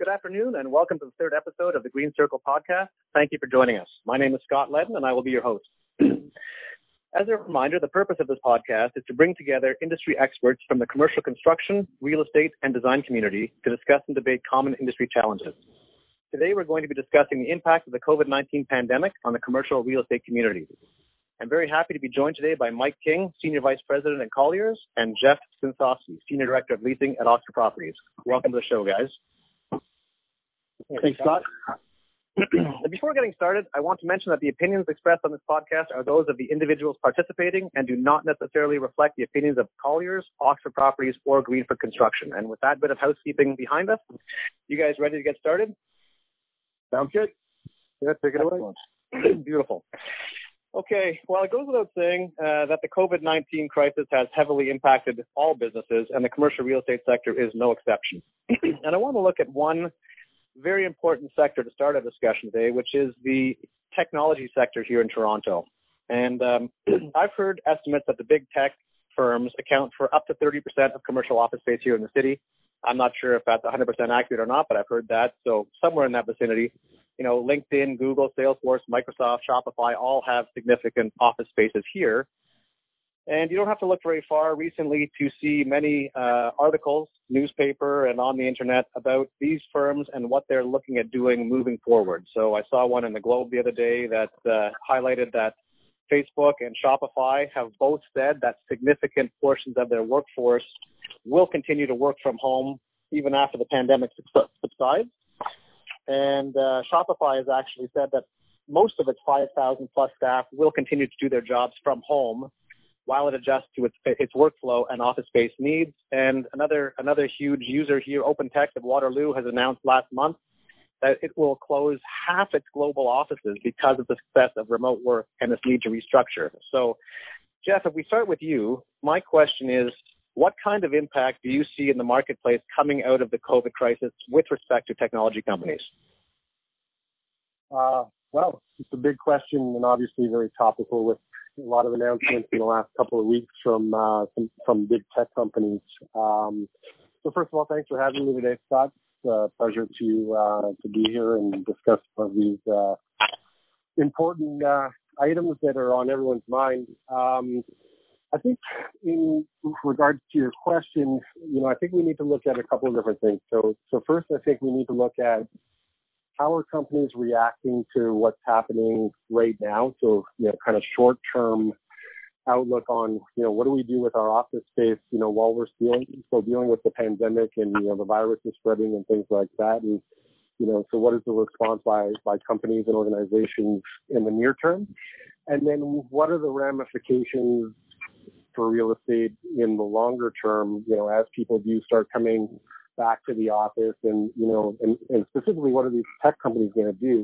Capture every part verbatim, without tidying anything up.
Good afternoon, and welcome to the third episode of the Green Circle podcast. Thank you for joining us. My name is Scott Ledden, and I will be your host. As a reminder, the purpose of this podcast is to bring together industry experts from the commercial construction, real estate, and design community to discuss and debate common industry challenges. Today, we're going to be discussing the impact of the COVID nineteen pandemic on the commercial real estate community. I'm very happy to be joined today by Mike King, Senior Vice President at Colliers, and Jeff Sinsofsky, Senior Director of Leasing at Oxford Properties. Welcome to the show, guys. Thanks, Scott. Before getting started, I want to mention that the opinions expressed on this podcast are those of the individuals participating and do not necessarily reflect the opinions of Colliers, Oxford Properties, or Greenford Construction. And with that bit of housekeeping behind us, you guys ready to get started? Sounds good. Yeah, take it away. Beautiful. Okay, well, it goes without saying uh, that the COVID nineteen crisis has heavily impacted all businesses, and the commercial real estate sector is no exception. And I want to look at one very important sector to start our discussion today, which is the technology sector here in Toronto. And um, I've heard estimates that the big tech firms account for up to thirty percent of commercial office space here in the city. I'm not sure if that's one hundred percent accurate or not, but I've heard that. So somewhere in that vicinity, you know, LinkedIn, Google, Salesforce, Microsoft, Shopify all have significant office spaces here. And you don't have to look very far recently to see many uh, articles, newspaper, and on the internet about these firms and what they're looking at doing moving forward. So I saw one in the Globe the other day that uh, highlighted that Facebook and Shopify have both said that significant portions of their workforce will continue to work from home even after the pandemic subsides. And uh, Shopify has actually said that most of its five thousand plus staff will continue to do their jobs from home while it adjusts to its, its workflow and office space needs. And another another huge user here, OpenText of Waterloo, has announced last month that it will close half its global offices because of the success of remote work and its need to restructure. So, Jeff, if we start with you, my question is, what kind of impact do you see in the marketplace coming out of the COVID crisis with respect to technology companies? Uh, well, it's a big question and obviously very topical with a lot of announcements in the last couple of weeks from uh, some, from big tech companies. Um, so first of all, thanks for having me today, Scott. It's a pleasure to uh, to be here and discuss some of these uh, important uh, items that are on everyone's mind. Um, I think in regards to your question, you know, I think we need to look at a couple of different things. So, so first, I think we need to look at how are companies reacting to what's happening right now? So, you know, kind of short-term outlook on, you know, what do we do with our office space, you know, while we're still, still dealing with the pandemic and, you know, the virus is spreading and things like that. And, you know, so what is the response by, by companies and organizations in the near term? And then what are the ramifications for real estate in the longer term, you know, as people do start coming back to the office and, you know, and, and specifically what are these tech companies going to do?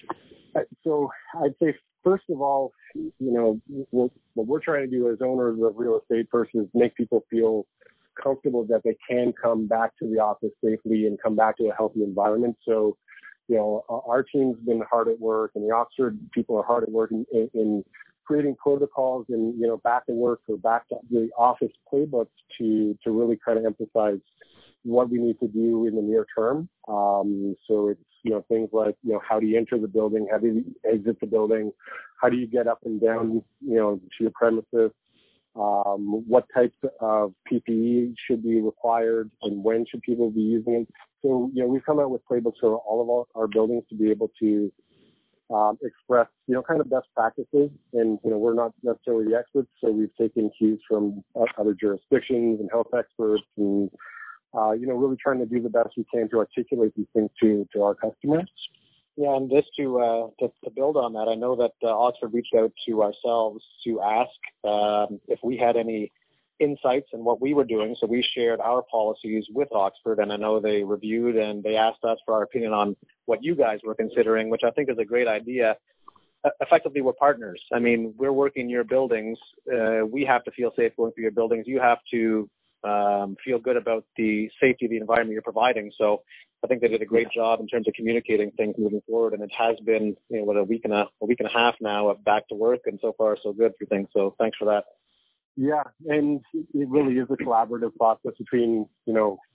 So I'd say, first of all, you know, what, what we're trying to do as owners of real estate first is make people feel comfortable that they can come back to the office safely and come back to a healthy environment. So, you know, our team's been hard at work and the Oxford people are hard at work in, in creating protocols and, you know, back to work or back to the office playbooks to, to really kind of emphasize what we need to do in the near term. Um, so it's, you know, things like, you know, how do you enter the building? How do you exit the building? How do you get up and down, you know, to your premises? Um, what types of P P E should be required and when should people be using it? So, you know, we've come out with playbooks for all of our, our buildings to be able to Um, express, you know, kind of best practices. And, you know, we're not necessarily the experts, so we've taken cues from other jurisdictions and health experts and, uh, you know, really trying to do the best we can to articulate these things to, to our customers. Yeah, and just to, uh, to, to build on that, I know that uh, Oxford reached out to ourselves to ask um, if we had any insights in what we were doing. So we shared our policies with Oxford, and I know they reviewed and they asked us for our opinion on what you guys were considering, which I think is a great idea. Uh, effectively, we're partners. I mean, we're working in your buildings. Uh, we have to feel safe going through your buildings. You have to um, feel good about the safety of the environment you're providing. So I think they did a great job in terms of communicating things moving forward. And it has been, you know, what, a week and a, a week and a half now of back to work, and so far so good for things. So thanks for that. Yeah, and it really is a collaborative process between, you know,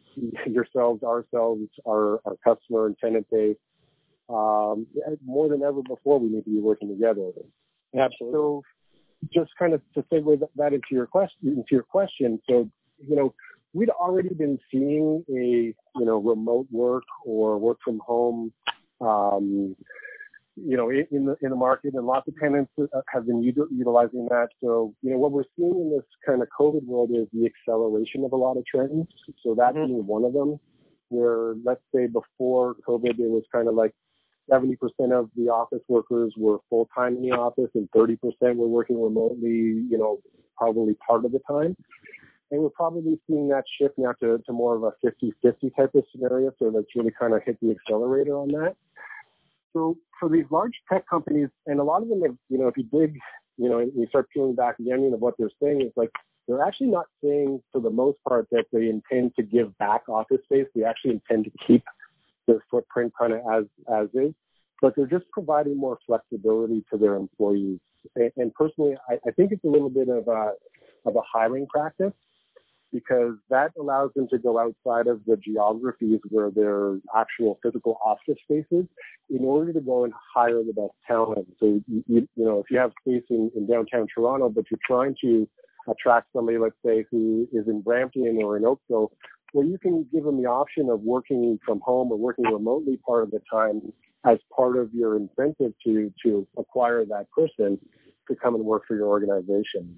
yourselves, ourselves, our, our customer and tenant base, um, more than ever before, we need to be working together. Absolutely. So just kind of to segue that into your question, into your question. So, you know, we'd already been seeing a, you know, remote work or work from home, um, you know, in the, in the market, and lots of tenants have been utilizing that. So, you know, what we're seeing in this kind of COVID world is the acceleration of a lot of trends. So that mm-hmm. being one of them, where let's say before COVID, it was kind of like seventy percent of the office workers were full-time in the office and thirty percent were working remotely, you know, probably part of the time. And we're probably seeing that shift now to, to more of a fifty-fifty type of scenario. So that's really kind of hit the accelerator on that. So for these large tech companies, and a lot of them, have, you know, if you dig, you know, and you start peeling back the onion of what they're saying, it's like they're actually not saying for the most part that they intend to give back office space. They actually intend to keep their footprint kind of as, as is, but they're just providing more flexibility to their employees. And, and personally, I, I think it's a little bit of a, of a hiring practice, because that allows them to go outside of the geographies where their actual physical office spaces in order to go and hire the best talent. So, you, you know, if you have space in, in downtown Toronto, but you're trying to attract somebody, let's say, who is in Brampton or in Oakville, well, you can give them the option of working from home or working remotely part of the time as part of your incentive to, to acquire that person to come and work for your organization.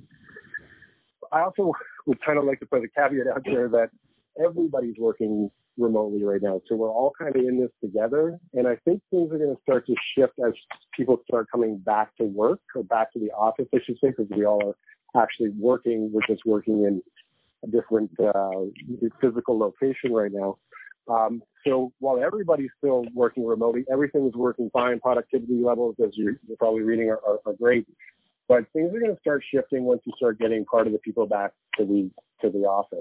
I also would kind of like to put a caveat out there that everybody's working remotely right now. So we're all kind of in this together. And I think things are going to start to shift as people start coming back to work, or back to the office, I should say, because we all are actually working. We're just working in a different uh, physical location right now. Um, so while everybody's still working remotely, everything is working fine. Productivity levels, as you're, you're probably reading, are, are, are great. But things are going to start shifting once you start getting part of the people back to the to the office,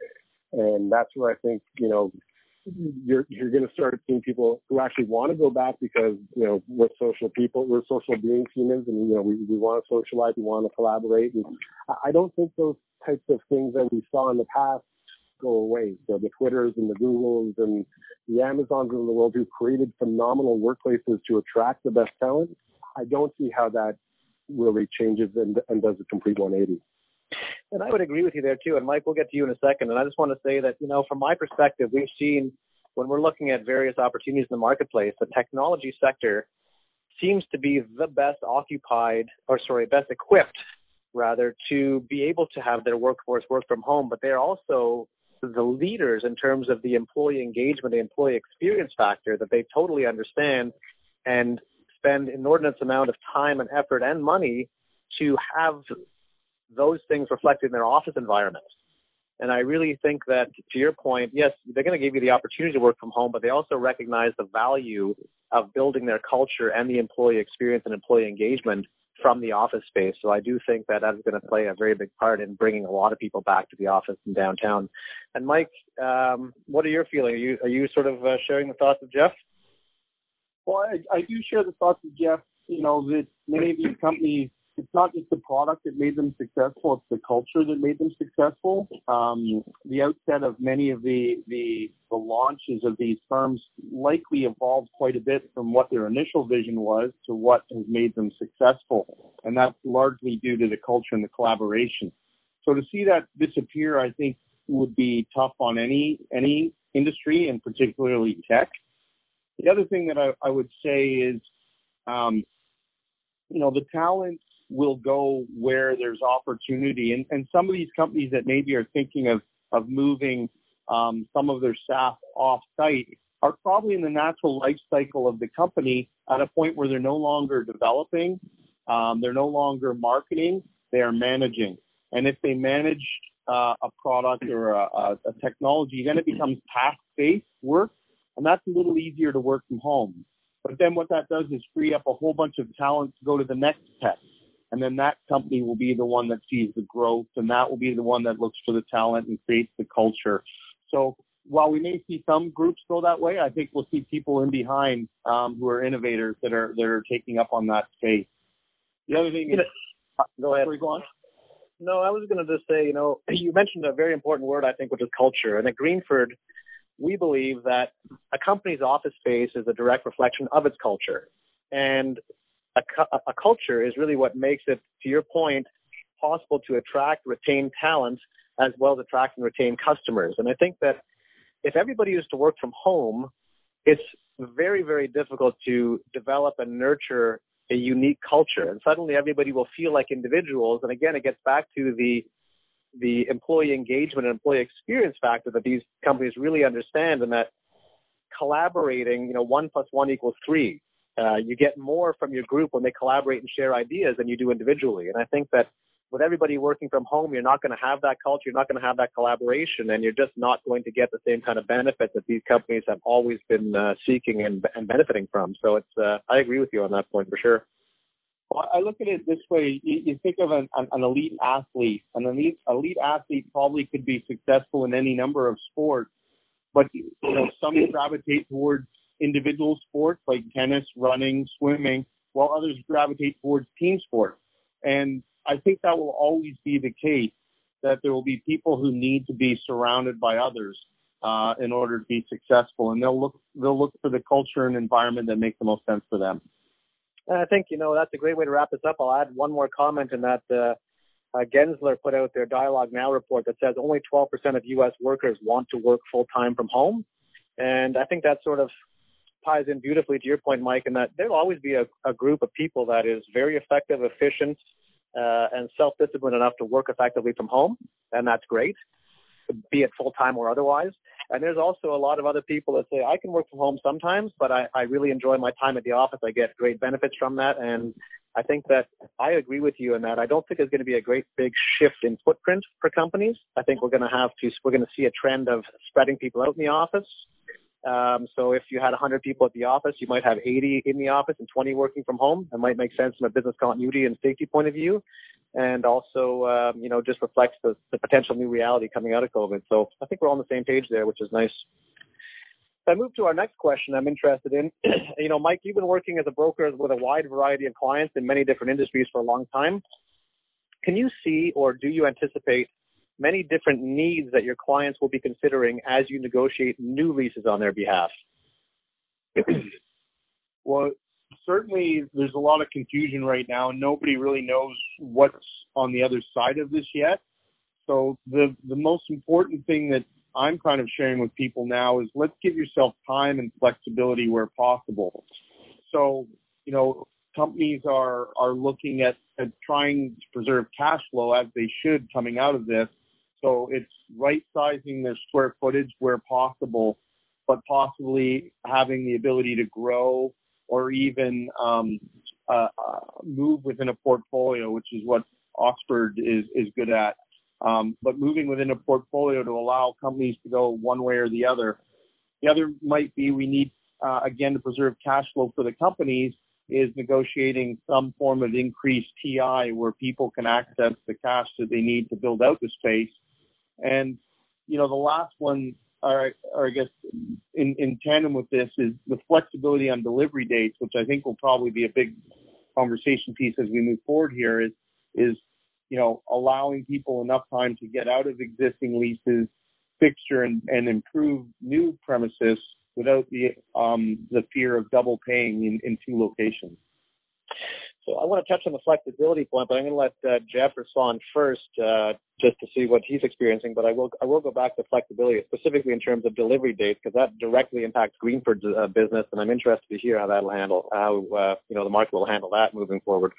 and that's where I think, you know, you're you're going to start seeing people who actually want to go back, because, you know, we're social people, we're social beings, humans, and, you know, we we want to socialize, we want to collaborate, and I don't think those types of things that we saw in the past go away. So the Twitters and the Googles and the Amazons of the world, who created phenomenal workplaces to attract the best talent, I don't see how that really changes and, and does a complete one eighty. And I would agree with you there too. And Mike, we'll get to you in a second. And I just want to say that, you know, from my perspective, we've seen, when we're looking at various opportunities in the marketplace, the technology sector seems to be the best occupied, or sorry, best equipped rather, to be able to have their workforce work from home. But they're also the leaders in terms of the employee engagement, the employee experience factor, that they totally understand and spend inordinate amount of time and effort and money to have those things reflected in their office environment. And I really think that, to your point, yes, they're going to give you the opportunity to work from home, but they also recognize the value of building their culture and the employee experience and employee engagement from the office space. So I do think that that's going to play a very big part in bringing a lot of people back to the office in downtown. And Mike, um, what are your feelings? Are you, are you sort of uh, sharing the thoughts of Jeff? Well, I, I do share the thoughts of Jeff. You know, that many of these companies, it's not just the product that made them successful, it's the culture that made them successful. Um, the outset of many of the, the the launches of these firms likely evolved quite a bit from what their initial vision was to what has made them successful. And that's largely due to the culture and the collaboration. So to see that disappear, I think, would be tough on any any industry, and particularly tech. The other thing that I, I would say is, um, you know, the talent will go where there's opportunity. And, and some of these companies that maybe are thinking of, of moving um, some of their staff off-site are probably in the natural life cycle of the company at a point where they're no longer developing, um, they're no longer marketing, they are managing. And if they manage uh, a product or a, a, a technology, then it becomes task-based work, and that's a little easier to work from home. But then what that does is free up a whole bunch of talent to go to the next tech. And then that company will be the one that sees the growth, and that will be the one that looks for the talent and creates the culture. So while we may see some groups go that way, I think we'll see people in behind um, who are innovators that are that are taking up on that space. The other thing is, go ahead. Sorry, go on. No, I was going to just say, you know, you mentioned a very important word, I think, which is culture. And at Greenford, we believe that a company's office space is a direct reflection of its culture. And a, a culture is really what makes it, to your point, possible to attract, retain talent, as well as attract and retain customers. And I think that if everybody used to work from home, it's very, very difficult to develop and nurture a unique culture. And suddenly everybody will feel like individuals. And again, it gets back to the the employee engagement and employee experience factor that these companies really understand, and that collaborating, you know, one plus one equals three. Uh, you get more from your group when they collaborate and share ideas than you do individually. And I think that with everybody working from home, you're not going to have that culture, you're not going to have that collaboration, and you're just not going to get the same kind of benefit that these companies have always been uh, seeking and, and benefiting from. So it's, uh, I agree with you on that point for sure. Well, I look at it this way. You, you think of an, an elite athlete. An elite, elite athlete probably could be successful in any number of sports, but you know, some gravitate towards individual sports like tennis, running, swimming, while others gravitate towards team sports. And I think that will always be the case, that there will be people who need to be surrounded by others uh, in order to be successful, and they'll look they'll look for the culture and environment that makes the most sense for them. And I think, you know, that's a great way to wrap this up. I'll add one more comment in that uh, uh, Gensler put out their Dialogue Now report that says only twelve percent of U S workers want to work full-time from home. And I think that sort of ties in beautifully to your point, Mike, in that there'll always be a, a group of people that is very effective, efficient, uh, and self-disciplined enough to work effectively from home. And that's great, be it full-time or otherwise. And there's also a lot of other people that say, I can work from home sometimes, but I, I really enjoy my time at the office. I get great benefits from that. And I think that I agree with you in that. I don't think there's going to be a great big shift in footprint for companies. I think we're going to have to, we're going to see a trend of spreading people out in the office. Um, so if you had one hundred people at the office, you might have eighty in the office and twenty working from home. That might make sense from a business continuity and safety point of view. And also, um, you know, just reflects the, the potential new reality coming out of COVID. So I think we're all on the same page there, which is nice. If I move to our next question I'm interested in, you know, Mike, you've been working as a broker with a wide variety of clients in many different industries for a long time. Can you see, or do you anticipate many different needs that your clients will be considering as you negotiate new leases on their behalf? Well, certainly there's a lot of confusion right now, and nobody really knows what's on the other side of this yet. So the, the most important thing that I'm kind of sharing with people now is let's give yourself time and flexibility where possible. So, you know, companies are, are looking at, at trying to preserve cash flow as they should coming out of this. So it's right-sizing their square footage where possible, but possibly having the ability to grow or even um, uh, uh, move within a portfolio, which is what Oxford is, is good at. Um, but moving within a portfolio to allow companies to go one way or the other. The other might be we need, uh, again, to preserve cash flow for the companies, is negotiating some form of increased T I where people can access the cash that they need to build out the space. And, you know, the last one, or, or I guess in, in tandem with this, is the flexibility on delivery dates, which I think will probably be a big conversation piece as we move forward here, is, is, you know, allowing people enough time to get out of existing leases, fixture and, and improve new premises without the, um, the fear of double paying in, in two locations. So I want to touch on the flexibility point, but I'm going to let uh, Jeff respond first, uh, just to see what he's experiencing. But I will I will go back to flexibility, specifically in terms of delivery dates, because that directly impacts Greenford's uh, business, and I'm interested to hear how that'll handle how uh, you know the market will handle that moving forward.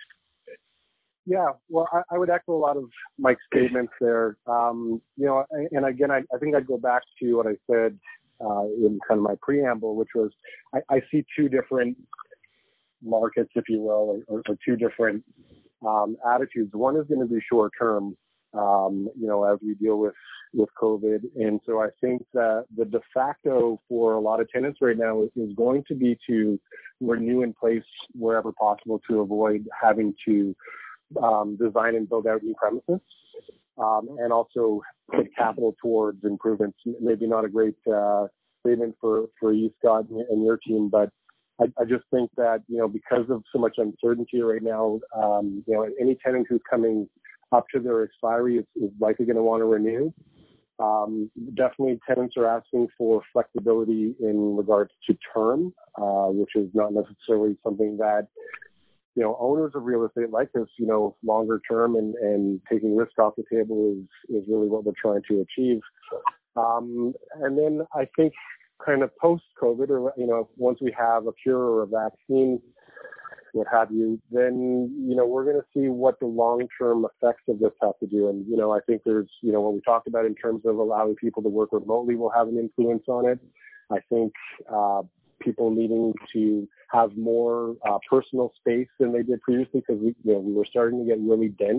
Yeah, well, I, I would echo a lot of Mike's statements there. Um, you know, and again, I, I think I'd go back to what I said uh, in kind of my preamble, which was I, I see two different markets, if you will, or, or two different um, attitudes. One is going to be short term, um, you know, as we deal with, with COVID. And so I think that the de facto for a lot of tenants right now is, is going to be to renew in place wherever possible to avoid having to um, design and build out new premises. Um, and also put capital towards improvements. Maybe not a great uh, statement for, for you, Scott, and your team, but I, I just think that, you know, because of so much uncertainty right now, um, you know, any tenant who's coming up to their expiry is, is likely going to want to renew. Um, definitely tenants are asking for flexibility in regards to term, uh, which is not necessarily something that, you know, owners of real estate like this, you know, longer term and, and taking risk off the table is, is really what we're trying to achieve. Um, and then I think kind of post-COVID, or, you know, once we have a cure or a vaccine, what have you, then, you know, we're going to see what the long-term effects of this have to do. And, you know, I think there's, you know, what we talked about in terms of allowing people to work remotely will have an influence on it. I think uh, people needing to have more uh, personal space than they did previously, because we, you know, we were starting to get really dense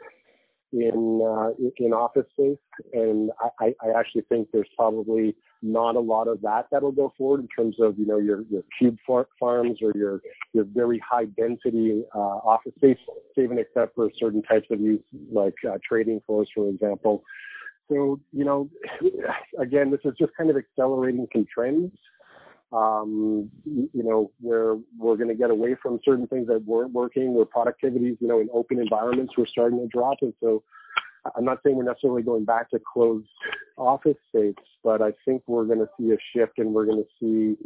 in uh, in office space, and I, I actually think there's probably not a lot of that that'll go forward in terms of, you know, your your cube far- farms or your your very high density uh, office space, even except for certain types of use like uh, trading floors, for example. So, you know, again, this is just kind of accelerating some trends. Um, you know, where we're going to get away from certain things that weren't working, where productivities, you know, in open environments were starting to drop. And so I'm not saying we're necessarily going back to closed office space, but I think we're going to see a shift, and we're going to see,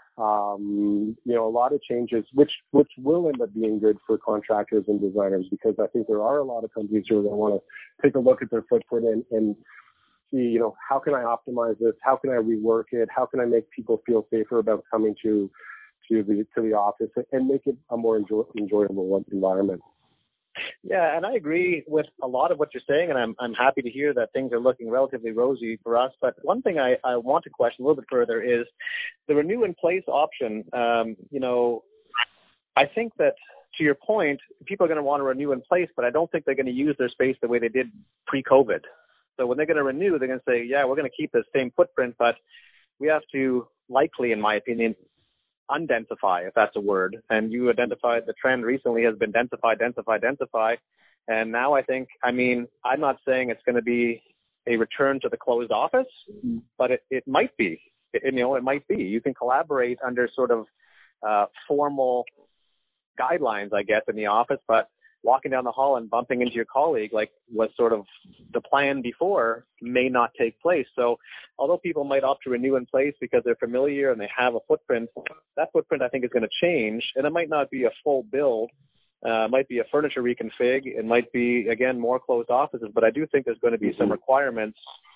um, you know, a lot of changes, which, which will end up being good for contractors and designers, because I think there are a lot of companies who are going to want to take a look at their footprint and, and see, you know, how can I optimize this? How can I rework it? How can I make people feel safer about coming to to the to the office and make it a more enjoy, enjoyable environment? Yeah, and I agree with a lot of what you're saying, and I'm I'm happy to hear that things are looking relatively rosy for us. But one thing I, I want to question a little bit further is the renew in place option. Um, you know, I think that, to your point, people are going to want to renew in place, but I don't think they're going to use their space the way they did pre-COVID. So when they're going to renew, they're going to say, yeah, we're going to keep the same footprint, but we have to likely, in my opinion, undensify, if that's a word. And you identified the trend recently has been densify, densify, densify. And now I think, I mean, I'm not saying it's going to be a return to the closed office, but it, it might be. It, you know, it might be. You can collaborate under sort of uh, formal guidelines, I guess, in the office, but walking down the hall and bumping into your colleague, like was sort of the plan before, may not take place. So although people might opt to renew in place because they're familiar and they have a footprint, that footprint I think is going to change, and it might not be a full build. Uh, it might be a furniture reconfig. It might be, again, more closed offices, but I do think there's going to be some requirements,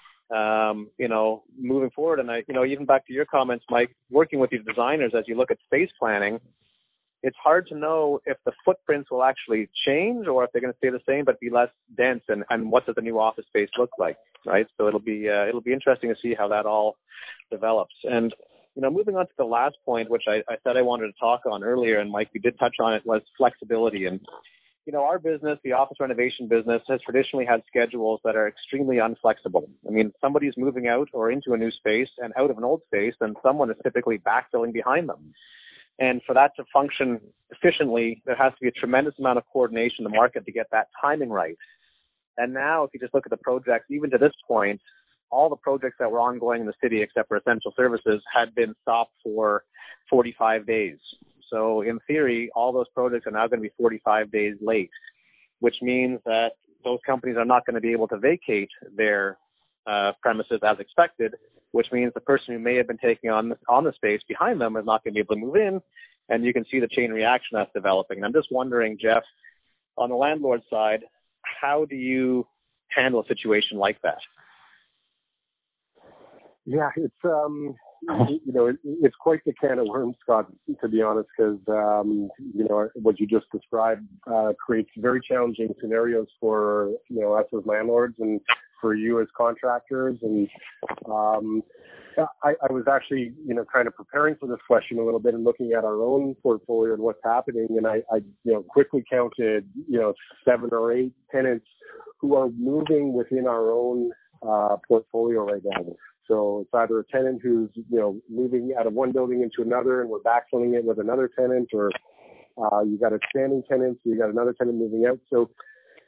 um, you know, moving forward. And I, you know, even back to your comments, Mike, working with these designers as you look at space planning, it's hard to know if the footprints will actually change or if they're going to stay the same but be less dense, and, and what does the new office space look like, right? So it'll be uh, it'll be interesting to see how that all develops. And, you know, moving on to the last point, which I, I said I wanted to talk on earlier, and Mike, we did touch on it, was flexibility. And, you know, our business, the office renovation business, has traditionally had schedules that are extremely unflexible. I mean, somebody's moving out or into a new space and out of an old space, and someone is typically backfilling behind them. And for that to function efficiently, there has to be a tremendous amount of coordination in the market to get that timing right. And now, if you just look at the projects, even to this point, all the projects that were ongoing in the city, except for essential services, had been stopped for forty-five days. So in theory, all those projects are now going to be forty-five days late, which means that those companies are not going to be able to vacate their uh, premises as expected, which means the person who may have been taking on on the space behind them is not going to be able to move in, and you can see the chain reaction that's developing. And I'm just wondering, Jeff, on the landlord side, how do you handle a situation like that? Yeah, it's um, you know, it, it's quite the can of worms, Scott, to be honest, because um, you know, what you just described uh, creates very challenging scenarios for, you know, us as landlords and for you as contractors. And um, I, I was actually, you know, kind of preparing for this question a little bit and looking at our own portfolio and what's happening. And I, I you know, quickly counted, you know, seven or eight tenants who are moving within our own uh, portfolio right now. So it's either a tenant who's, you know, moving out of one building into another and we're backfilling it with another tenant, or uh, you got expanding tenants, you got another tenant moving out. So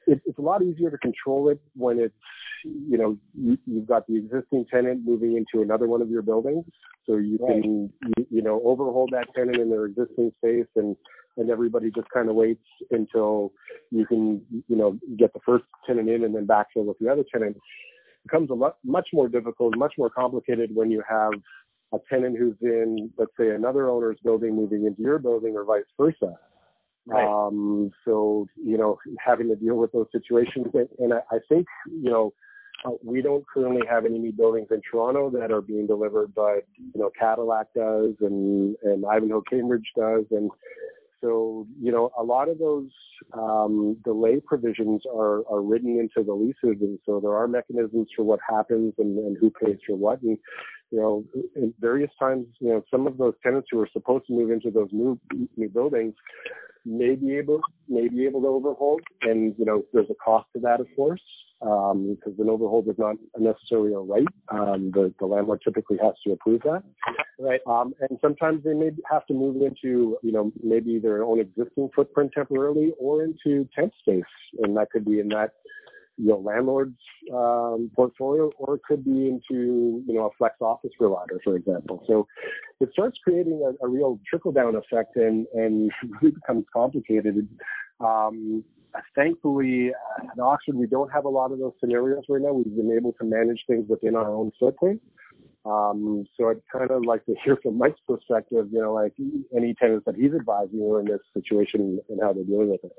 it, it's a lot easier to control it when it's, you know, you, you've got the existing tenant moving into another one of your buildings. So you Right. can, you, you know, overhold that tenant in their existing space, and, and everybody just kind of waits until you can, you know, get the first tenant in and then backfill with the other tenant. It becomes a lot, much more difficult, much more complicated when you have a tenant who's in, let's say, another owner's building moving into your building, or vice versa. Right. Um, so, you know, having to deal with those situations. And I, I think, you know, uh, we don't currently have any new buildings in Toronto that are being delivered, but, you know, Cadillac does, and, and Ivanhoe Cambridge does. And so, you know, a lot of those um, delay provisions are, are written into the leases. And so there are mechanisms for what happens and, and who pays for what. And, you know, in various times, you know, some of those tenants who are supposed to move into those new new buildings may be able may be able to overhold, and you know, there's a cost to that, of course, um, because an overhold is not necessarily a right. Um, the the landlord typically has to approve that, Right. um, and sometimes they may have to move into, you know, maybe their own existing footprint temporarily, or into temp space, and that could be in that, you know, landlord's um, portfolio, or it could be into, you know, a flex office provider, for example. So it starts creating a, a real trickle-down effect, and, and really becomes complicated. Um, thankfully, at Oxford, we don't have a lot of those scenarios right now. We've been able to manage things within our own footprint. Um, so I'd kind of like to hear from Mike's perspective, you know, like any tenants that he's advising who are in this situation and how they're dealing with it.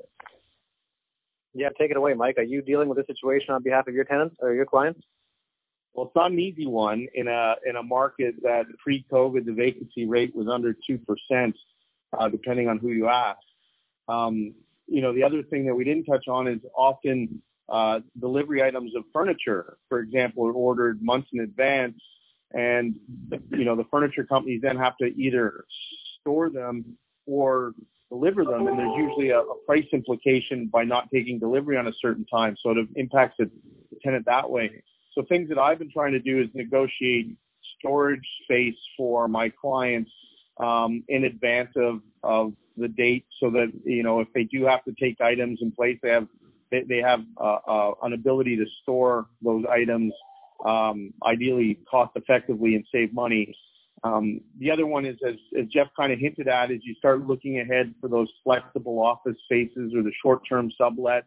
Yeah, take it away, Mike. Are you dealing with this situation on behalf of your tenants or your clients? Well, it's not an easy one in a in a market that pre-COVID the vacancy rate was under two percent, uh, depending on who you ask. Um, you know, the other thing that we didn't touch on is often uh, delivery items of furniture, for example, are ordered months in advance, and you know the furniture companies then have to either store them or deliver them, and there's usually a, a price implication by not taking delivery on a certain time, so it impacts the tenant that way. So things that I've been trying to do is negotiate storage space for my clients um, in advance of, of the date, so that, you know, if they do have to take items in place, they have they, they have uh, uh, an ability to store those items um, ideally cost effectively and save money. Um, the other one is, as, as Jeff kind of hinted at, is you start looking ahead for those flexible office spaces or the short-term sublets,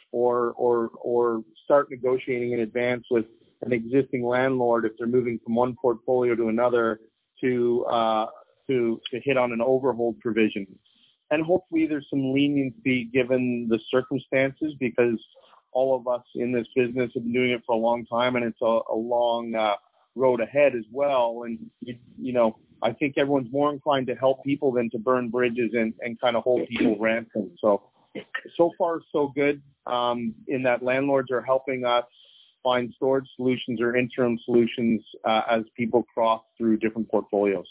or or or start negotiating in advance with an existing landlord if they're moving from one portfolio to another to uh, to to hit on an overhold provision. And hopefully there's some leniency given the circumstances, because all of us in this business have been doing it for a long time, and it's a, a long uh, road ahead as well. And, you, you know, I think everyone's more inclined to help people than to burn bridges and, and kind of hold people ransom. So, so far so good um, in that landlords are helping us find storage solutions or interim solutions uh, as people cross through different portfolios.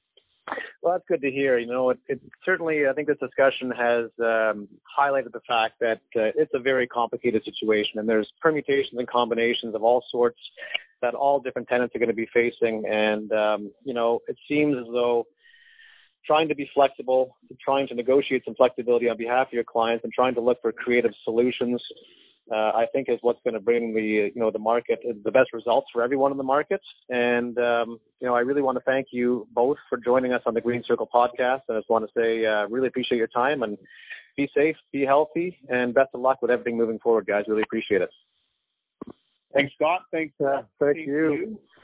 Well, that's good to hear. You know, it, it certainly, I think this discussion has um, highlighted the fact that uh, it's a very complicated situation, and there's permutations and combinations of all sorts that all different tenants are going to be facing. And, um, you know, it seems as though trying to be flexible, trying to negotiate some flexibility on behalf of your clients, and trying to look for creative solutions, uh, I think is what's going to bring the, you know, the market, the best results for everyone in the market. And, um, you know, I really want to thank you both for joining us on the Green Circle podcast. I just want to say, uh, really appreciate your time, and be safe, be healthy, and best of luck with everything moving forward, guys. Really appreciate it. Thanks, Scott. Thanks. Uh, thank you. you.